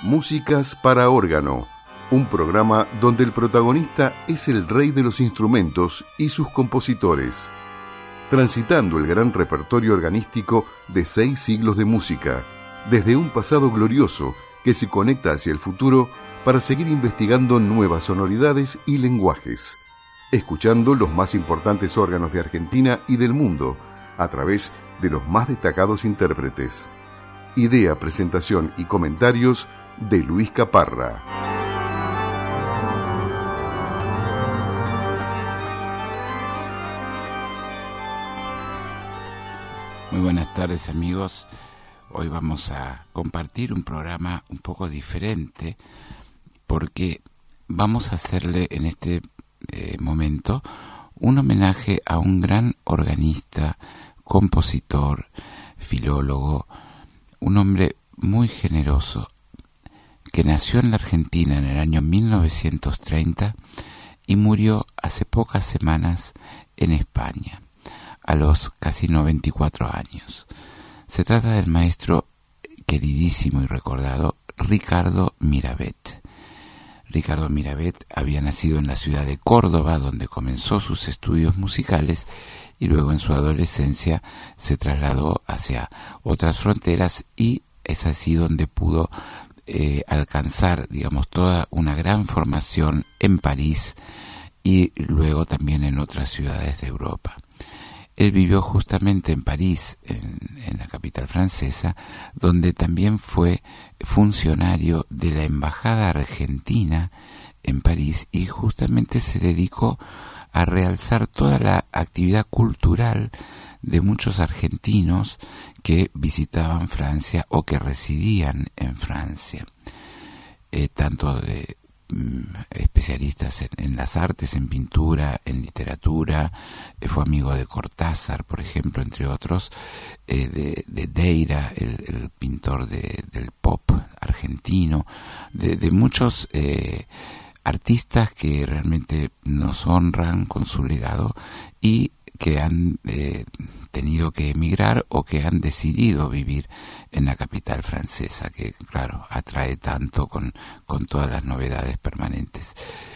Músicas para órgano, un programa donde el protagonista es el rey de los instrumentos y sus compositores, transitando el gran repertorio organístico de 6 siglos de música, desde un pasado glorioso que se conecta hacia el futuro para seguir investigando nuevas sonoridades y lenguajes, escuchando los más importantes órganos de Argentina y del mundo a través de los más destacados intérpretes. Idea, presentación y comentarios de Luis Caparra. Muy buenas tardes, amigos. Hoy vamos a compartir un programa un poco diferente porque vamos a hacerle en este momento un homenaje a un gran organista, compositor, filólogo, un hombre muy generoso que nació en la Argentina en el año 1930 y murió hace pocas semanas en España, a los casi 94 años. Se trata del maestro queridísimo y recordado Ricardo Mirabet. Ricardo Mirabet había nacido en la ciudad de Córdoba, donde comenzó sus estudios musicales, y luego en su adolescencia se trasladó hacia otras fronteras y es así donde pudo alcanzar, digamos, toda una gran formación en París y luego también en otras ciudades de Europa. Él vivió justamente en París, en la capital francesa, donde también fue funcionario de la Embajada Argentina en París y justamente se dedicó a realzar toda la actividad cultural de muchos argentinos que visitaban Francia o que residían en Francia, tanto de especialistas en las artes, en pintura, en literatura. Fue amigo de Cortázar, por ejemplo, entre otros, de Deira, el pintor del pop argentino, de muchos artistas que realmente nos honran con su legado y que han tenido que emigrar o que han decidido vivir en la capital francesa, que claro, atrae tanto con todas las novedades permanentes.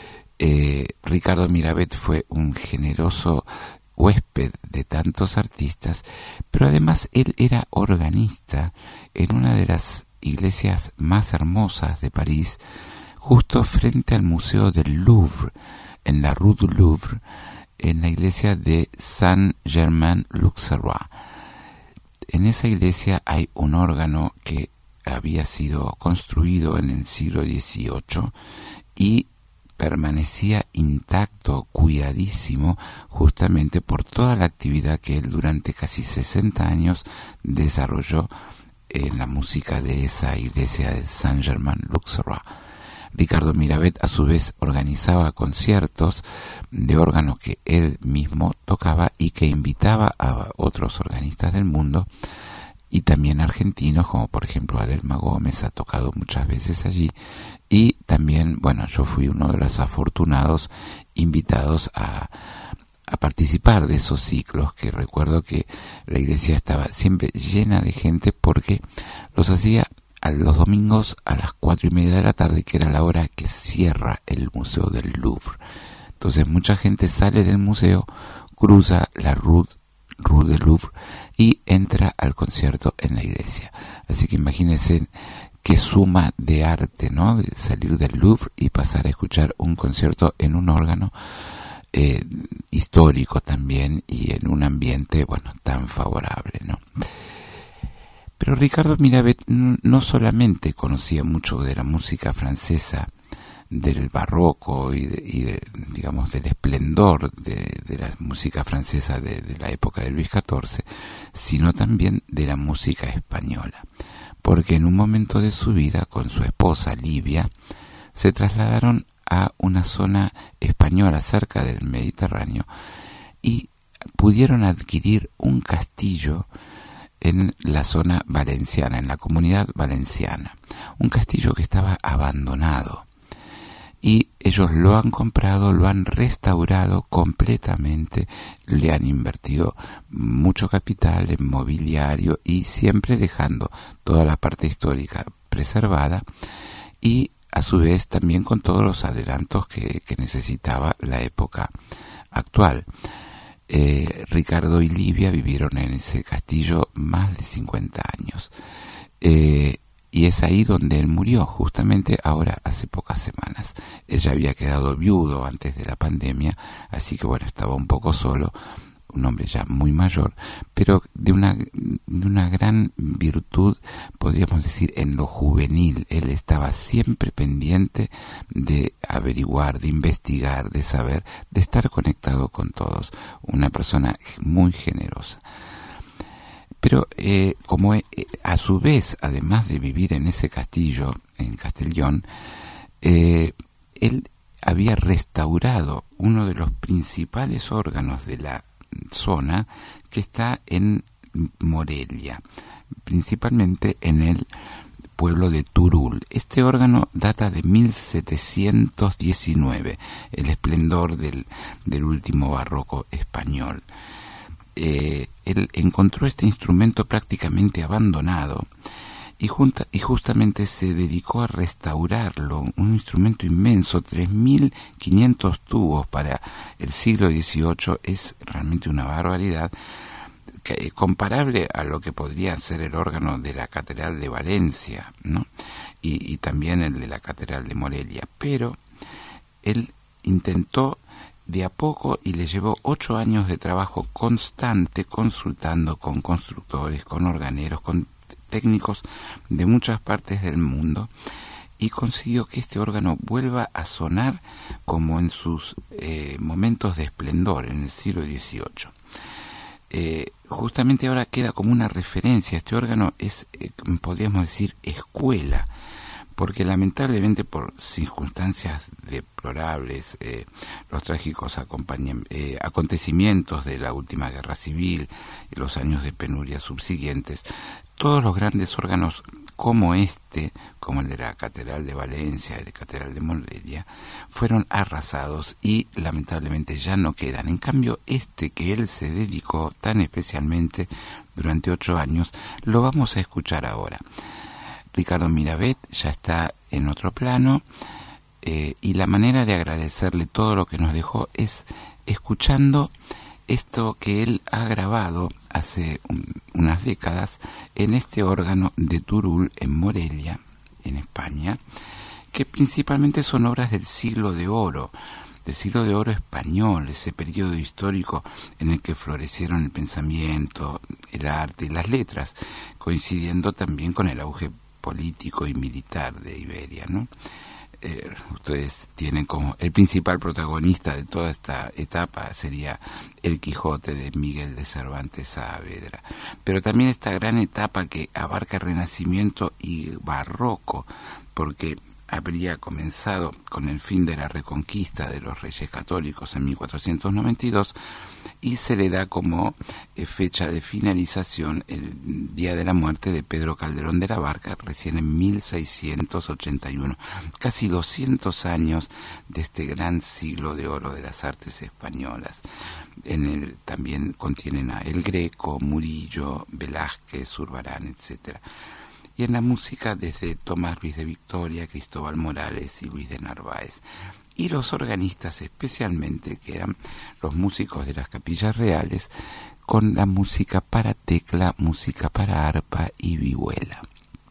Ricardo Mirabet fue un generoso huésped de tantos artistas, pero además él era organista en una de las iglesias más hermosas de París, justo frente al Museo del Louvre, en la Rue du Louvre, en la iglesia de Saint-Germain-l'Auxerrois. En esa iglesia hay un órgano que había sido construido en el siglo XVIII y permanecía intacto, cuidadísimo, justamente por toda la actividad que él durante casi 60 años desarrolló en la música de esa iglesia de Saint-Germain-l'Auxerrois. Ricardo Mirabet a su vez organizaba conciertos de órgano que él mismo tocaba y que invitaba a otros organistas del mundo y también argentinos, como por ejemplo Adelma Gómez ha tocado muchas veces allí, y también, bueno, yo fui uno de los afortunados invitados a participar de esos ciclos, que recuerdo que la iglesia estaba siempre llena de gente porque los hacía a los domingos a las 4:30 de la tarde, que era la hora que cierra el Museo del Louvre. Entonces mucha gente sale del museo, cruza la Rue del Louvre y entra al concierto en la iglesia. Así que imagínense qué suma de arte, ¿no? De salir del Louvre y pasar a escuchar un concierto en un órgano histórico también y en un ambiente, bueno, tan favorable, ¿no? Pero Ricardo Mirabet no solamente conocía mucho de la música francesa, del barroco y digamos, del esplendor de la música francesa de la época de Luis XIV, sino también de la música española. Porque en un momento de su vida, con su esposa Livia, se trasladaron a una zona española cerca del Mediterráneo y pudieron adquirir un castillo en la zona valenciana, en la Comunidad Valenciana, un castillo que estaba abandonado, y ellos lo han comprado, lo han restaurado completamente, le han invertido mucho capital en mobiliario y siempre dejando toda la parte histórica preservada, y a su vez también con todos los adelantos que necesitaba la época actual. Ricardo y Livia vivieron en ese castillo más de 50 años. Y es ahí donde él murió, justamente ahora hace pocas semanas. Él ya había quedado viudo antes de la pandemia, así que bueno, estaba un poco solo, un hombre ya muy mayor, pero de una gran virtud, podríamos decir, en lo juvenil. Él estaba siempre pendiente de averiguar, de investigar, de saber, de estar conectado con todos. Una persona muy generosa. Pero como a su vez, además de vivir en ese castillo, en Castellón, él había restaurado uno de los principales órganos de la zona, que está en Morelia, principalmente en el pueblo de Turul. Este órgano data de 1719, el esplendor del último barroco español. Él encontró este instrumento prácticamente abandonado y justamente se dedicó a restaurarlo, un instrumento inmenso, 3.500 tubos para el siglo XVIII, es realmente una barbaridad, comparable a lo que podría ser el órgano de la Catedral de Valencia, ¿no? Y también el de la Catedral de Morelia, pero él intentó de a poco y le llevó 8 años de trabajo constante, consultando con constructores, con organeros, con técnicos de muchas partes del mundo, y consiguió que este órgano vuelva a sonar como en sus momentos de esplendor en el siglo XVIII. Justamente ahora queda como una referencia. Este órgano es, podríamos decir, escuela, porque lamentablemente por circunstancias deplorables, los trágicos acontecimientos de la última guerra civil y los años de penuria subsiguientes, todos los grandes órganos como como el de la Catedral de Valencia, el de la Catedral de Morelia, fueron arrasados y lamentablemente ya no quedan. En cambio, que él se dedicó tan especialmente durante 8 años, lo vamos a escuchar ahora. Ricardo Miravet ya está en otro plano, y la manera de agradecerle todo lo que nos dejó es escuchando esto que él ha grabado hace unas décadas en este órgano de Turul, en Morelia, en España, que principalmente son obras del siglo de oro español, ese periodo histórico en el que florecieron el pensamiento, el arte y las letras, coincidiendo también con el auge político y militar de Iberia, ¿no? Ustedes tienen como el principal protagonista de toda esta etapa sería el Quijote de Miguel de Cervantes Saavedra, pero también esta gran etapa que abarca Renacimiento y Barroco, porque habría comenzado con el fin de la reconquista de los Reyes Católicos en 1492 y se le da como fecha de finalización el día de la muerte de Pedro Calderón de la Barca, recién en 1681. Casi 200 años de este gran siglo de oro de las artes españolas. En él también contienen a El Greco, Murillo, Velázquez, Zurbarán, etcétera. Y en la música desde Tomás Luis de Victoria, Cristóbal Morales y Luis de Narváez. Y los organistas especialmente, que eran los músicos de las capillas reales, con la música para tecla, música para arpa y vihuela.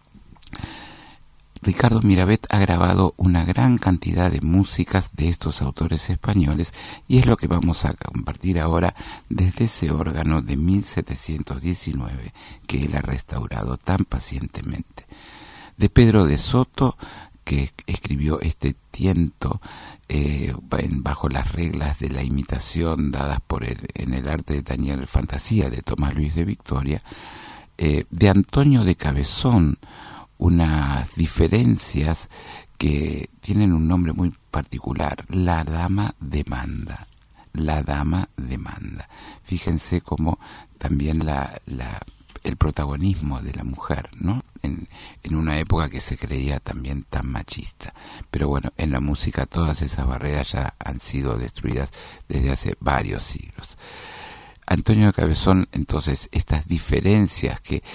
Ricardo Miravet ha grabado una gran cantidad de músicas de estos autores españoles y es lo que vamos a compartir ahora desde ese órgano de 1719 que él ha restaurado tan pacientemente. De Pedro de Soto, que escribió este tiento bajo las reglas de la imitación dadas en el arte de tañer fantasía de Tomás Luis de Victoria, de Antonio de Cabezón, unas diferencias que tienen un nombre muy particular, La Dama Demanda. La Dama Demanda. Fíjense cómo también el protagonismo de la mujer, ¿no? En una época que se creía también tan machista. Pero bueno, en la música todas esas barreras ya han sido destruidas desde hace varios siglos. Antonio de Cabezón, entonces, estas diferencias que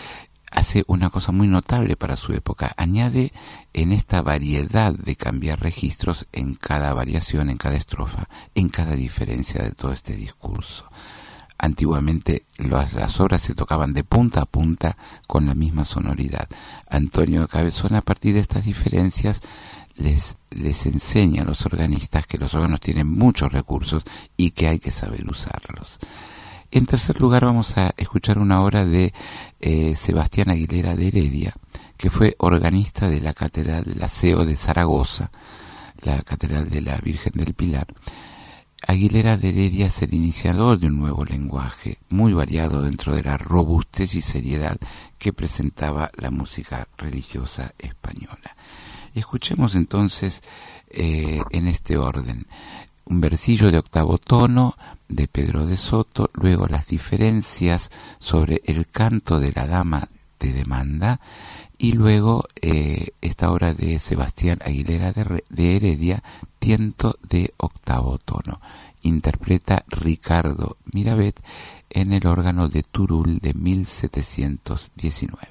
hace una cosa muy notable para su época. Añade en esta variedad de cambiar registros en cada variación, en cada estrofa, en cada diferencia de todo este discurso. Antiguamente las obras se tocaban de punta a punta con la misma sonoridad. Antonio de Cabezón, a partir de estas diferencias, les enseña a los organistas que los órganos tienen muchos recursos y que hay que saber usarlos. En tercer lugar, vamos a escuchar una obra de Sebastián Aguilera de Heredia, que fue organista de la Catedral de la CEO de Zaragoza, la Catedral de la Virgen del Pilar. Aguilera de Heredia es el iniciador de un nuevo lenguaje, muy variado dentro de la robustez y seriedad que presentaba la música religiosa española. Escuchemos entonces en este orden un versillo de octavo tono de Pedro de Soto, luego las diferencias sobre el canto de la dama de demanda, y luego esta obra de Sebastián Aguilera de Heredia, Tiento de octavo tono. Interpreta Ricardo Mirabet en el órgano de Turul de 1719.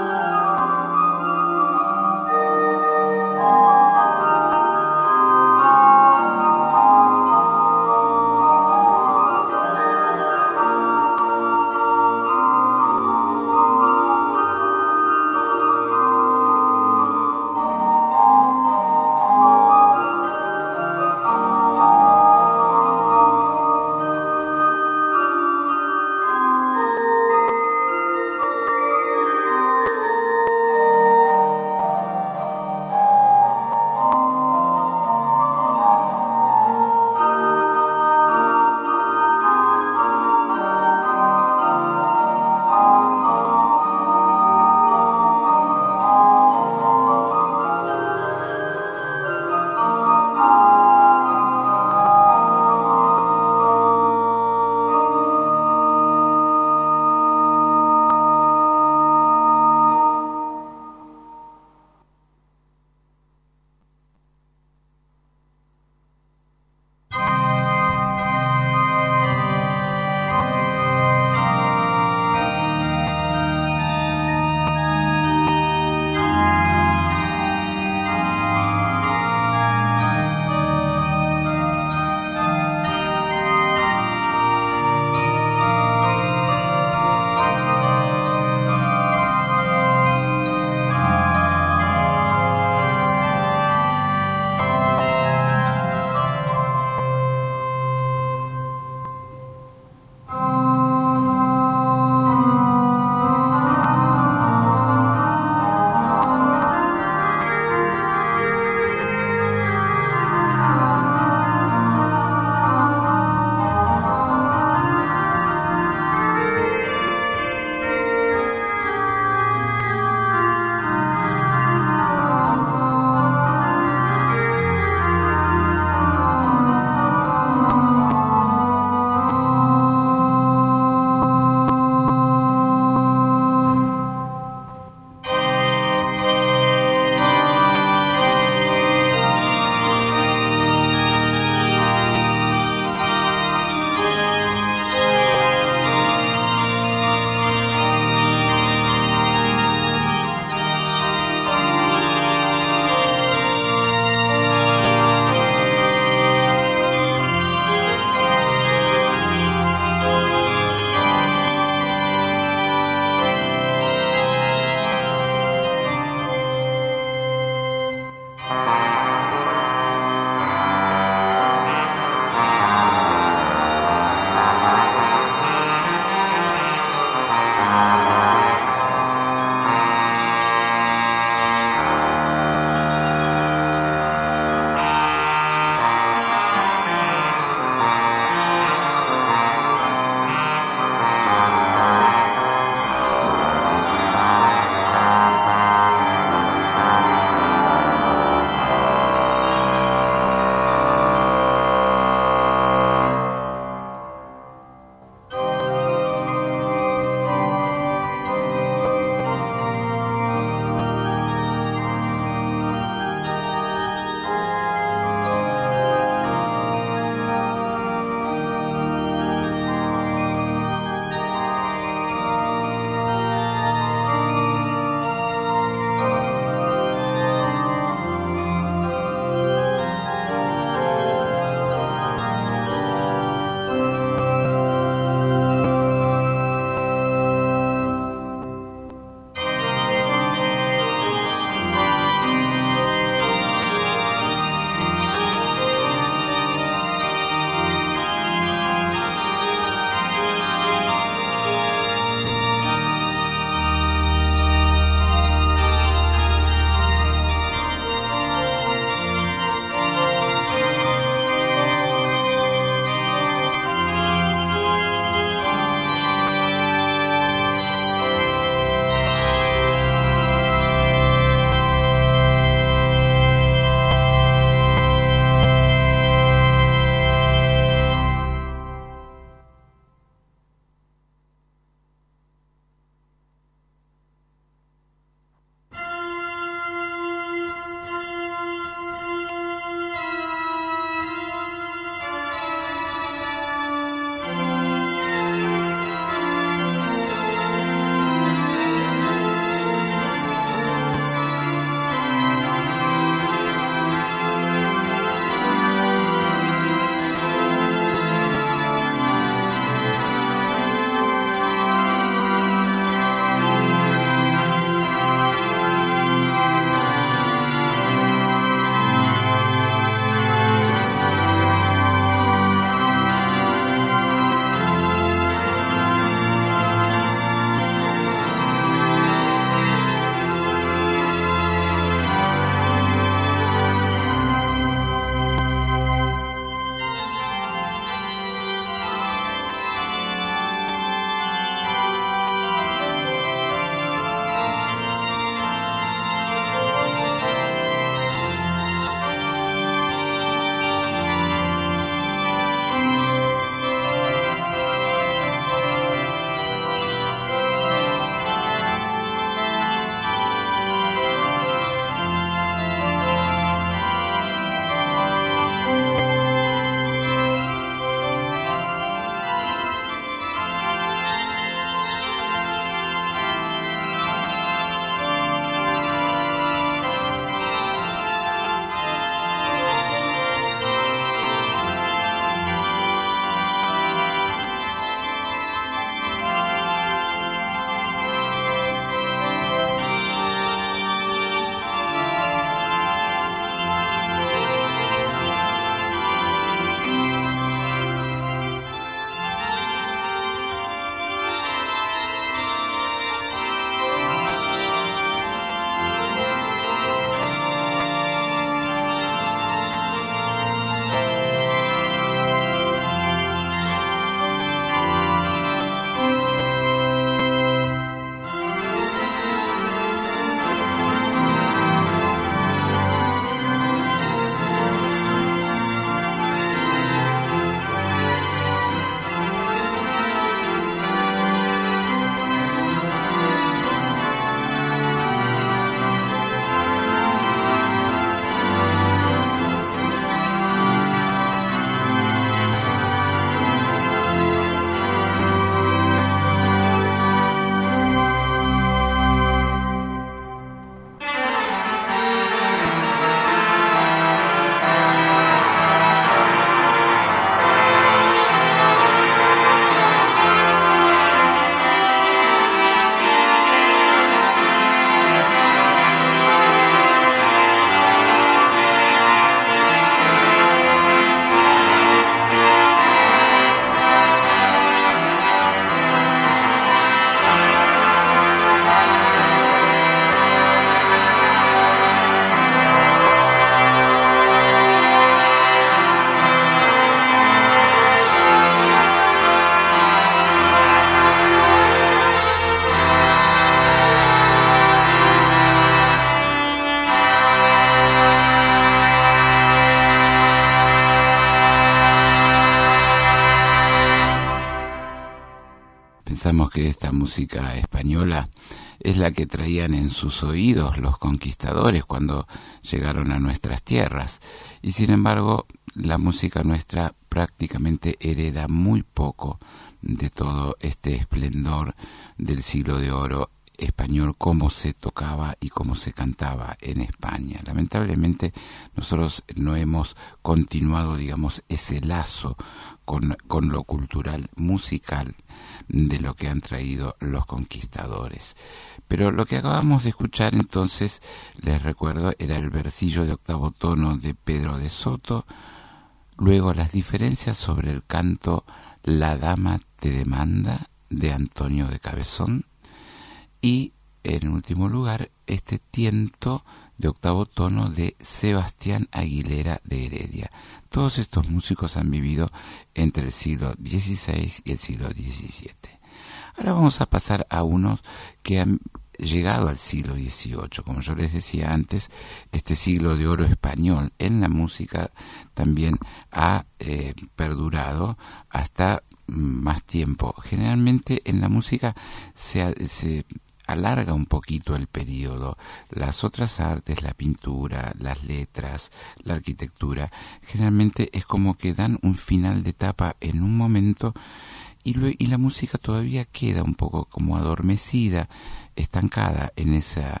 Pensamos que esta música española es la que traían en sus oídos los conquistadores cuando llegaron a nuestras tierras, y sin embargo la música nuestra prácticamente hereda muy poco de todo este esplendor del siglo de oro español, cómo se tocaba y cómo se cantaba en España. Lamentablemente nosotros no hemos continuado, digamos, ese lazo con lo cultural, musical, de lo que han traído los conquistadores. Pero lo que acabamos de escuchar entonces, les recuerdo, era el versillo de octavo tono de Pedro de Soto, luego las diferencias sobre el canto La dama te demanda de Antonio de Cabezón, y en último lugar este tiento de octavo tono de Sebastián Aguilera de Heredia. Todos estos músicos han vivido entre el siglo XVI y el siglo XVII. Ahora vamos a pasar a unos que han llegado al siglo XVIII. Como yo les decía antes, este siglo de oro español en la música también ha perdurado hasta más tiempo. Generalmente en la música se alarga un poquito el periodo. Las otras artes, la pintura, las letras, la arquitectura, generalmente es como que dan un final de etapa en un momento y la música todavía queda un poco como adormecida, estancada en esa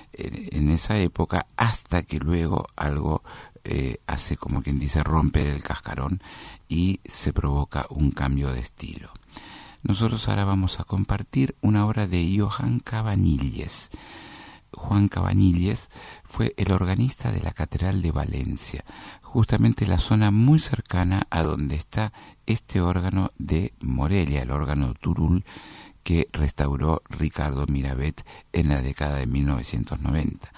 época, hasta que luego algo hace, como quien dice, romper el cascarón y se provoca un cambio de estilo. Nosotros ahora vamos a compartir una obra de Joan Cabanilles. Juan Cabanilles fue el organista de la Catedral de Valencia, justamente la zona muy cercana a donde está este órgano de Morelia, el órgano Turul, que restauró Ricardo Miravet en la década de 1990.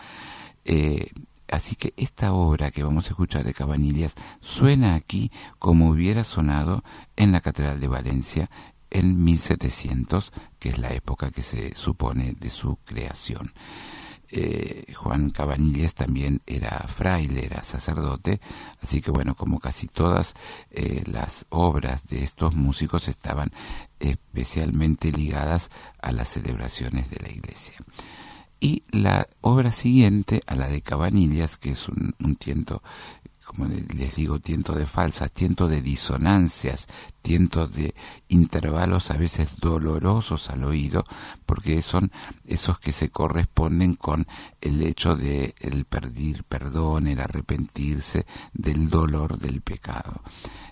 Así que esta obra que vamos a escuchar de Cabanilles suena aquí como hubiera sonado en la Catedral de Valencia en 1700, que es la época que se supone de su creación. Juan Cabanilles también era fraile, era sacerdote, así que bueno, como casi todas las obras de estos músicos estaban especialmente ligadas a las celebraciones de la iglesia. Y la obra siguiente a la de Cabanilles, que es un tiento, como les digo, tiento de falsas, tiento de disonancias, tiento de intervalos a veces dolorosos al oído, porque son esos que se corresponden con el hecho de el pedir perdón, el arrepentirse del dolor del pecado.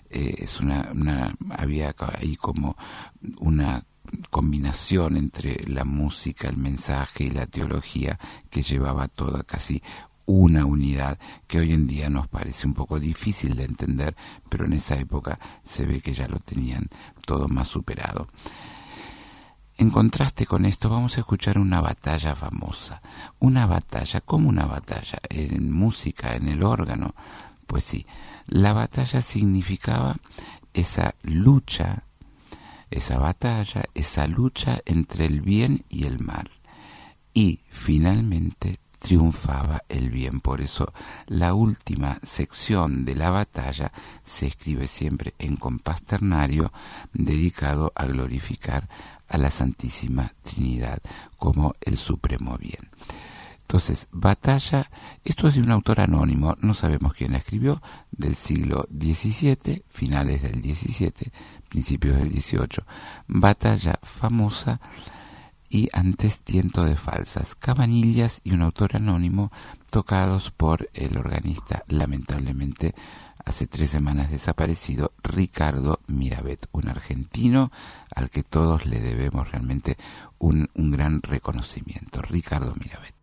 Había ahí como una combinación entre la música, el mensaje y la teología que llevaba toda casi una unidad que hoy en día nos parece un poco difícil de entender, pero en esa época se ve que ya lo tenían todo más superado. En contraste con esto vamos a escuchar una batalla famosa. Una batalla, ¿cómo una batalla? En música, en el órgano. Pues sí, la batalla significaba esa lucha, esa batalla, esa lucha entre el bien y el mal. Y finalmente triunfaba el bien. Por eso la última sección de la batalla se escribe siempre en compás ternario, dedicado a glorificar a la Santísima Trinidad como el supremo bien. Entonces, batalla, esto es de un autor anónimo, no sabemos quién la escribió, del siglo XVII, finales del XVII, principios del XVIII. Batalla famosa. Y antes tiento de falsas, Cabanilles y un autor anónimo, tocados por el organista, lamentablemente hace 3 semanas desaparecido, Ricardo Miravet, un argentino al que todos le debemos realmente un gran reconocimiento. Ricardo Miravet.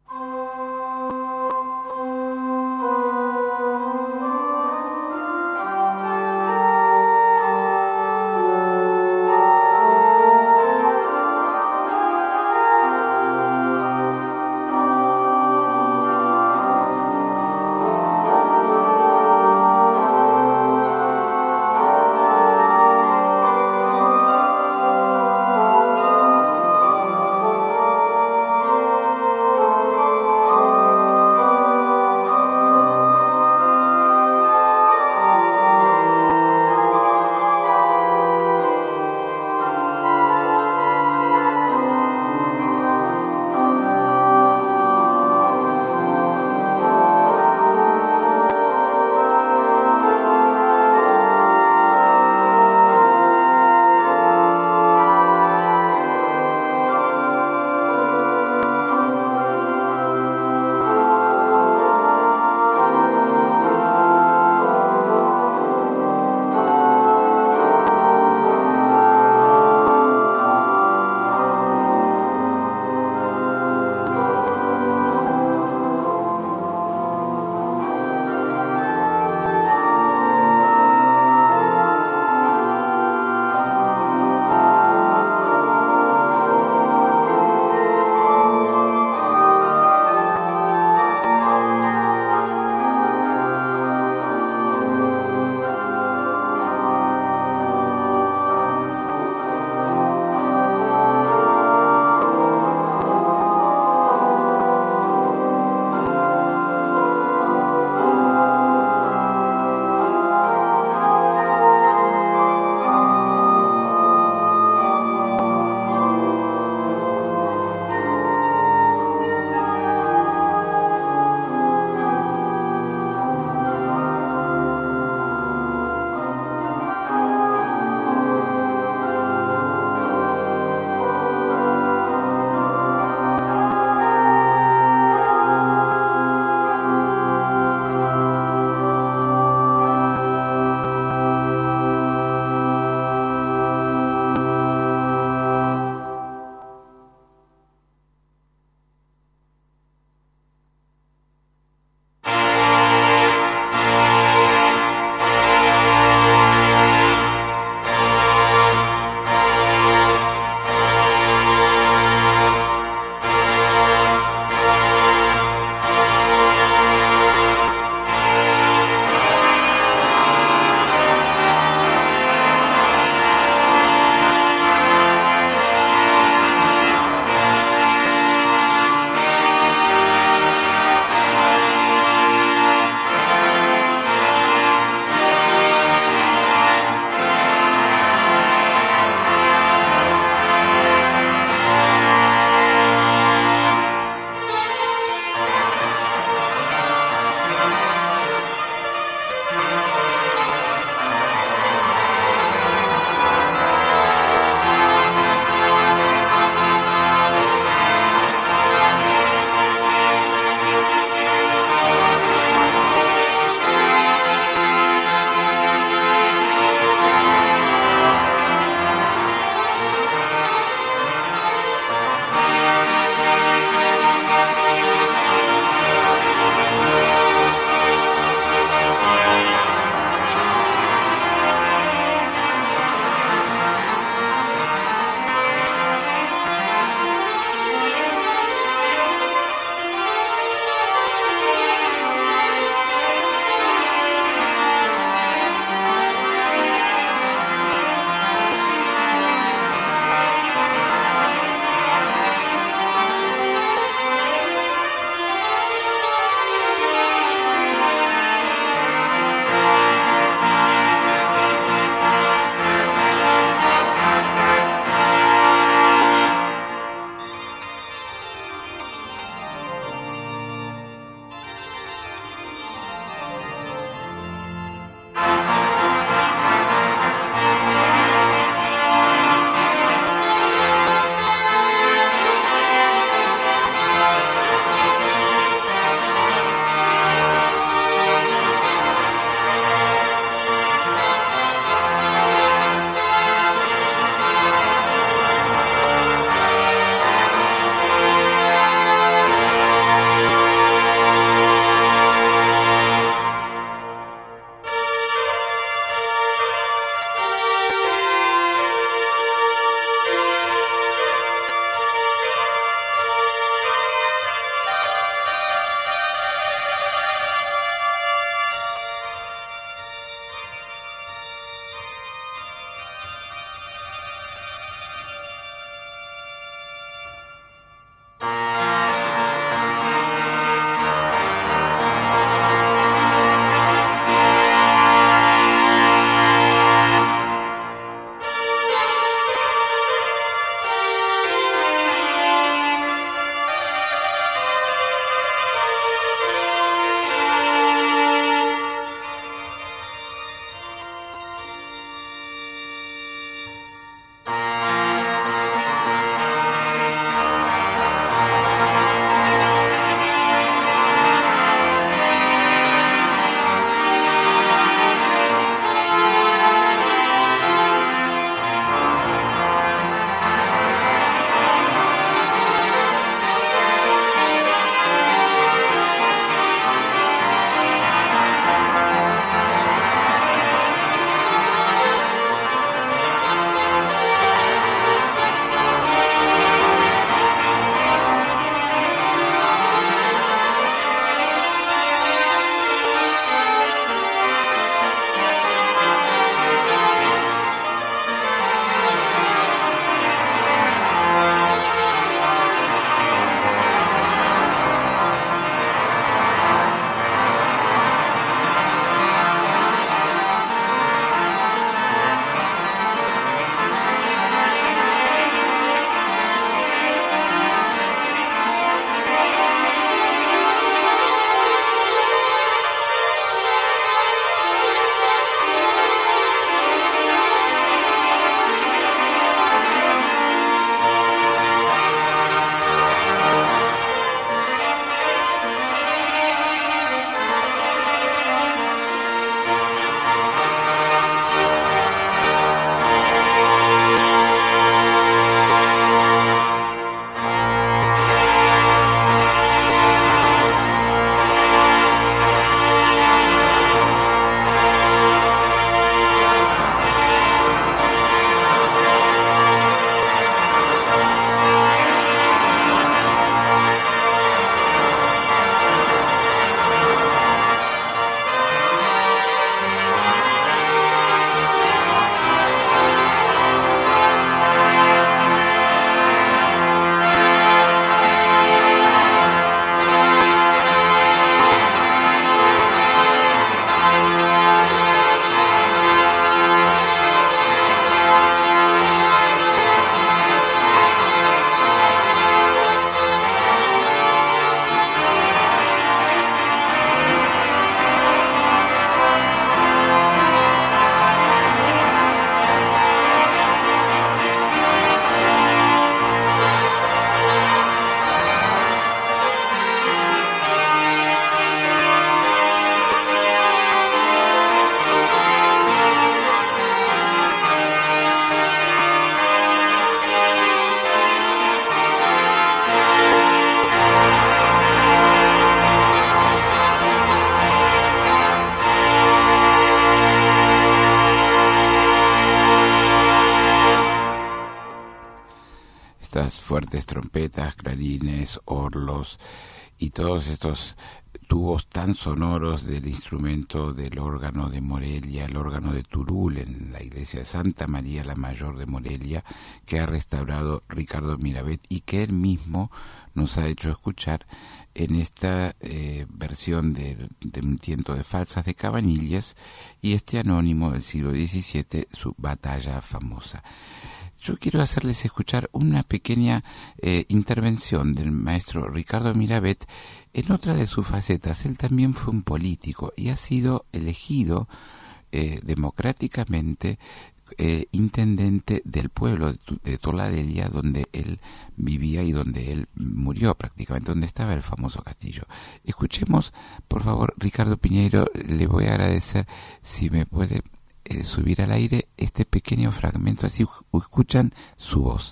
estas fuertes trompetas, clarines, orlos y todos estos tubos tan sonoros del instrumento del órgano de Morelia, el órgano de Turul en la iglesia de Santa María la Mayor de Morelia, que ha restaurado Ricardo Mirabet y que él mismo nos ha hecho escuchar en esta versión de un tiento de falsas de Cabanillas y este anónimo del siglo XVII, su batalla famosa. Yo quiero hacerles escuchar una pequeña intervención del maestro Ricardo Mirabet en otra de sus facetas. Él también fue un político y ha sido elegido democráticamente intendente del pueblo de Toladelia, donde él vivía y donde él murió prácticamente, donde estaba el famoso castillo. Escuchemos, por favor, Ricardo Piñeiro, le voy a agradecer si me puede subir al aire este pequeño fragmento, así escuchan su voz.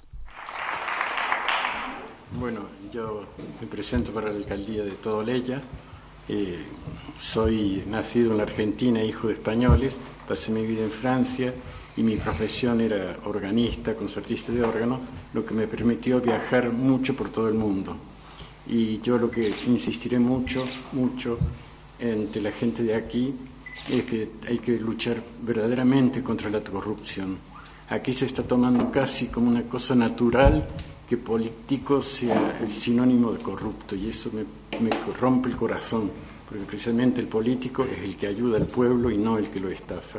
Bueno, yo me presento para la alcaldía de Tolella. Soy nacido en la Argentina, hijo de españoles, pasé mi vida en Francia y mi profesión era organista, concertista de órgano, lo que me permitió viajar mucho por todo el mundo. Y yo lo que insistiré mucho entre la gente de aquí es que hay que luchar verdaderamente contra la corrupción. Aquí se está tomando casi como una cosa natural que político sea el sinónimo de corrupto, y eso me rompe el corazón, porque precisamente el político es el que ayuda al pueblo y no el que lo estafa.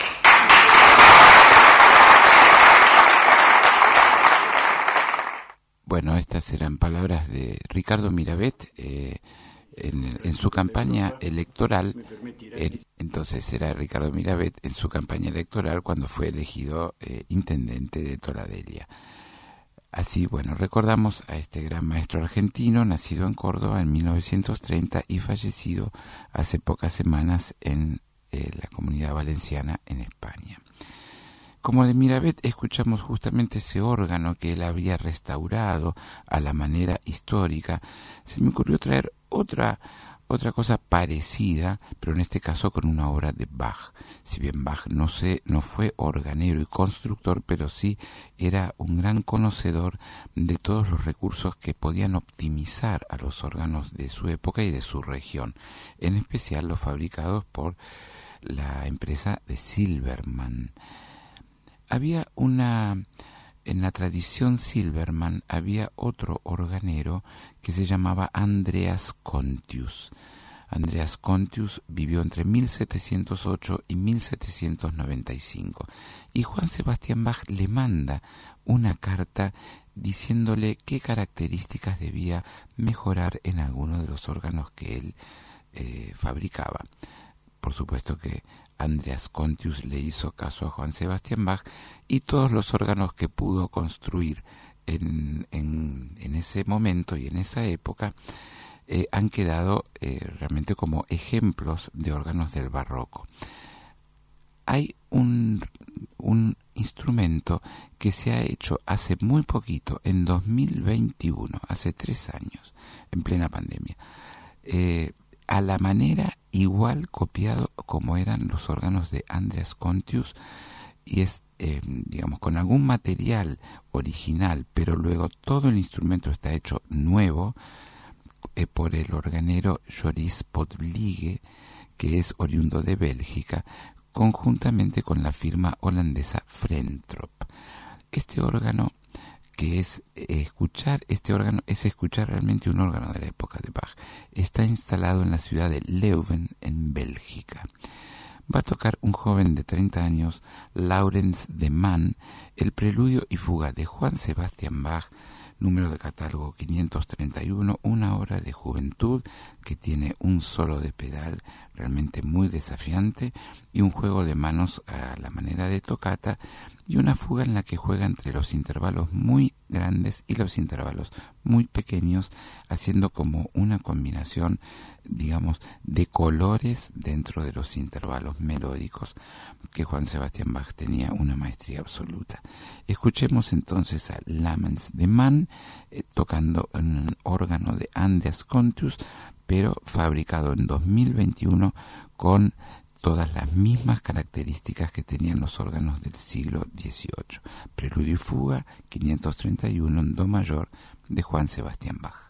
Bueno, estas eran palabras de Ricardo Mirabet en su campaña electoral. Entonces era Ricardo Mirabet en su campaña electoral cuando fue elegido intendente de Toladelia. Así, bueno, recordamos a este gran maestro argentino, nacido en Córdoba en 1930 y fallecido hace pocas semanas en la Comunidad Valenciana en España. Como de Mirabet escuchamos justamente ese órgano que él había restaurado a la manera histórica. Se me ocurrió traer otra cosa parecida, pero en este caso con una obra de Bach. Si bien Bach no fue organero y constructor, pero sí era un gran conocedor de todos los recursos que podían optimizar a los órganos de su época y de su región, en especial los fabricados por la empresa de Silbermann. Había en la tradición Silbermann había otro organero que se llamaba Andreas Contius. Andreas Contius vivió entre 1708 y 1795 y Juan Sebastián Bach le manda una carta diciéndole qué características debía mejorar en alguno de los órganos que él fabricaba. Por supuesto que Andreas Contius le hizo caso a Juan Sebastián Bach y todos los órganos que pudo construir en ese momento y en esa época han quedado realmente como ejemplos de órganos del barroco. Hay un instrumento que se ha hecho hace muy poquito, en 2021, hace 3 años, en plena pandemia, a la manera igual copiado como eran los órganos de Andreas Contius, y es, digamos, con algún material original, pero luego todo el instrumento está hecho nuevo por el organero Joris Podlige, que es oriundo de Bélgica, conjuntamente con la firma holandesa Frentrop. Este órgano es escuchar realmente un órgano de la época de Bach. Está instalado en la ciudad de Leuven, en Bélgica. Va a tocar un joven de 30 años, Laurens de Man, el preludio y fuga de Juan Sebastián Bach, número de catálogo 531, una obra de juventud que tiene un solo de pedal realmente muy desafiante y un juego de manos a la manera de toccata y una fuga en la que juega entre los intervalos muy grandes y los intervalos muy pequeños, haciendo como una combinación, digamos, de colores dentro de los intervalos melódicos, que Juan Sebastián Bach tenía una maestría absoluta. Escuchemos entonces a Laurens de Man tocando en un órgano de Andreas Contius, pero fabricado en 2021 con todas las mismas características que tenían los órganos del siglo XVIII. Preludio y fuga, 531 en do mayor, de Juan Sebastián Bach.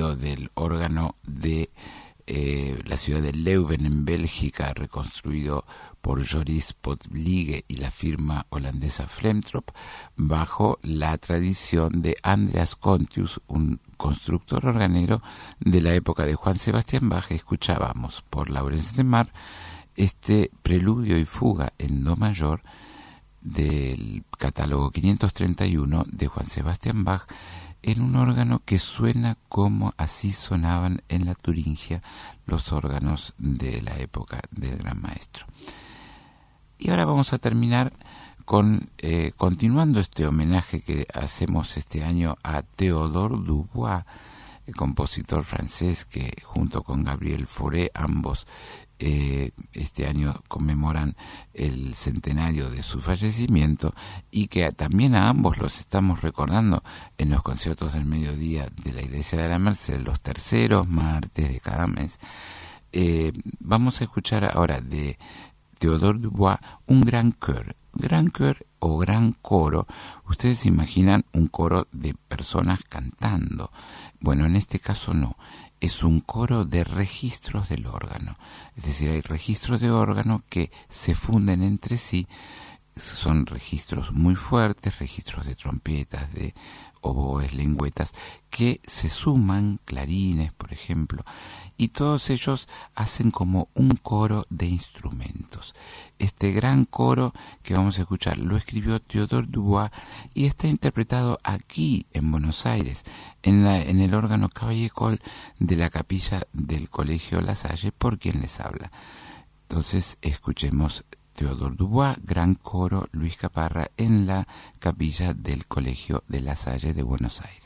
hablando del órgano de la ciudad de Leuven en Bélgica, reconstruido por Joris Podligue y la firma holandesa Flemtrop, bajo la tradición de Andreas Contius, un constructor organero de la época de Juan Sebastián Bach. Escuchábamos por Laurence de Mar este preludio y fuga en do mayor del catálogo 531 de Juan Sebastián Bach, en un órgano que suena como así sonaban en la Turingia los órganos de la época del gran maestro. Y ahora vamos a terminar con continuando este homenaje que hacemos este año a Théodore Dubois, el compositor francés que junto con Gabriel Fauré, ambos este año conmemoran el centenario de su fallecimiento, y que también a ambos los estamos recordando en los conciertos del mediodía de la Iglesia de la Merced, los terceros martes de cada mes. Vamos a escuchar ahora de Théodore Dubois un gran chœur. Gran chœur o gran coro, ustedes imaginan un coro de personas cantando. Bueno, en este caso no, es un coro de registros del órgano. Es decir, hay registros de órgano que se funden entre sí. Son registros muy fuertes, registros de trompetas, de oboes, lengüetas, que se suman, clarines, por ejemplo, y todos ellos hacen como un coro de instrumentos. Este gran coro que vamos a escuchar lo escribió Théodore Dubois y está interpretado aquí en Buenos Aires, en el órgano Cavaillé-Coll de la capilla del Colegio La Salle, por quien les habla. Entonces escuchemos Théodore Dubois, gran coro Luis Caparra, en la capilla del Colegio de La Salle de Buenos Aires.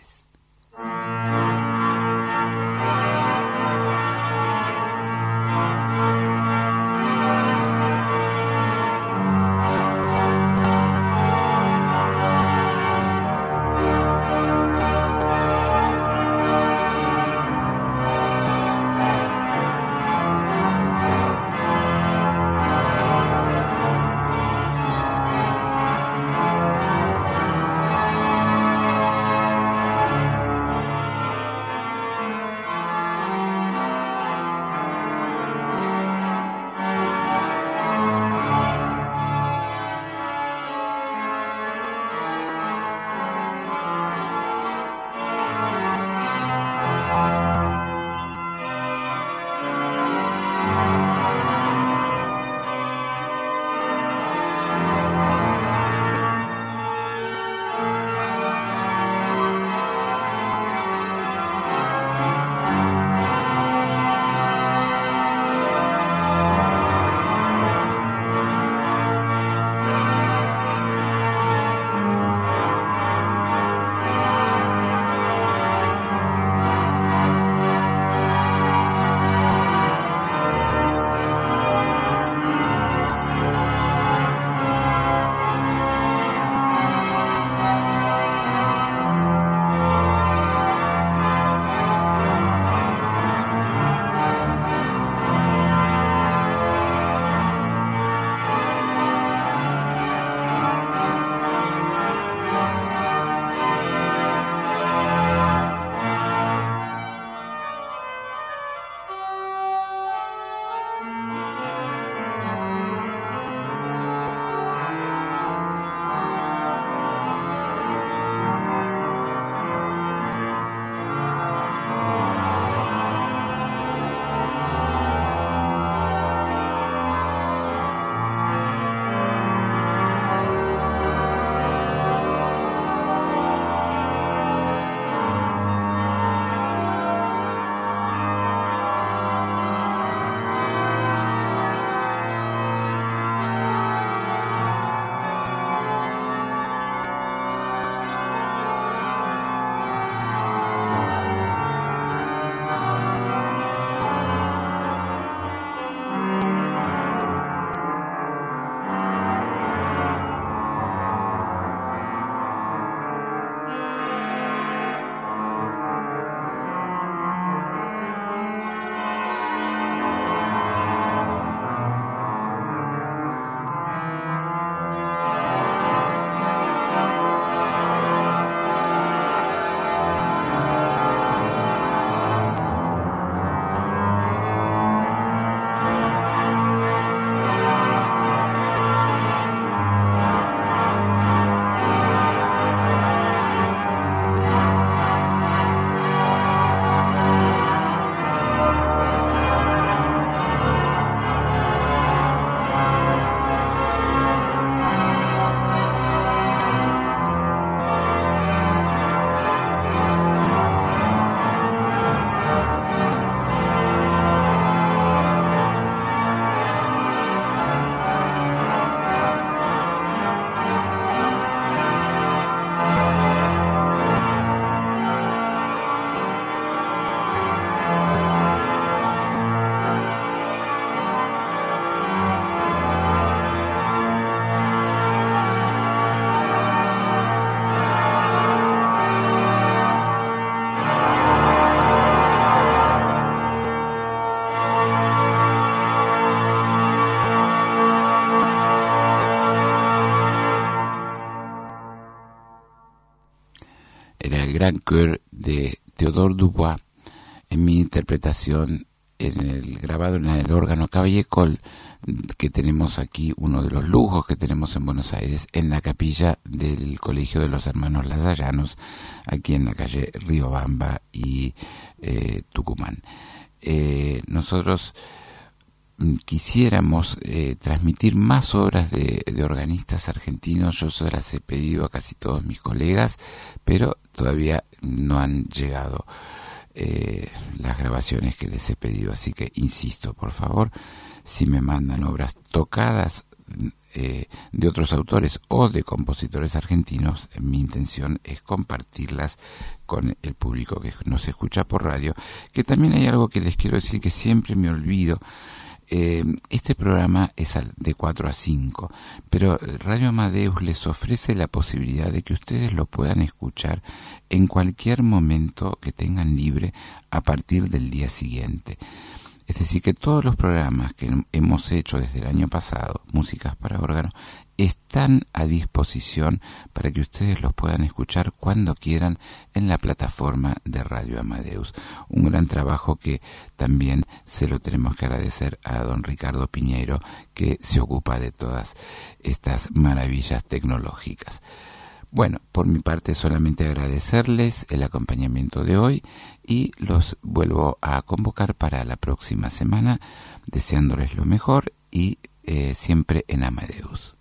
Grand Chœur de Théodore Dubois, en mi interpretación grabado en el órgano Caballé-Coll, que tenemos aquí, uno de los lujos que tenemos en Buenos Aires, en la capilla del Colegio de los Hermanos Lasallanos, aquí en la calle Riobamba y Tucumán. Nosotros quisiéramos transmitir más obras de organistas argentinos. Yo se las he pedido a casi todos mis colegas, pero todavía no han llegado las grabaciones que les he pedido, así que insisto, por favor, si me mandan obras tocadas de otros autores o de compositores argentinos, mi intención es compartirlas con el público que nos escucha por radio. Que también hay algo que les quiero decir que siempre me olvido. Este programa es de 4 a 5, pero Radio Amadeus les ofrece la posibilidad de que ustedes lo puedan escuchar en cualquier momento que tengan libre a partir del día siguiente. Es decir, que todos los programas que hemos hecho desde el año pasado, Músicas para órgano, están a disposición para que ustedes los puedan escuchar cuando quieran en la plataforma de Radio Amadeus. Un gran trabajo que también se lo tenemos que agradecer a don Ricardo Piñeiro, que se ocupa de todas estas maravillas tecnológicas. Bueno, por mi parte solamente agradecerles el acompañamiento de hoy y los vuelvo a convocar para la próxima semana, deseándoles lo mejor y siempre en Amadeus.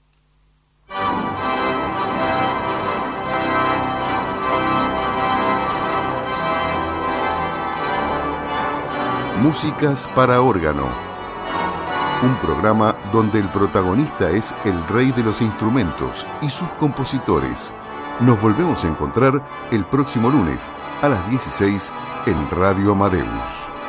Músicas para órgano. Un programa donde el protagonista es el rey de los instrumentos y sus compositores. Nos volvemos a encontrar el próximo lunes a las 16 en Radio Amadeus.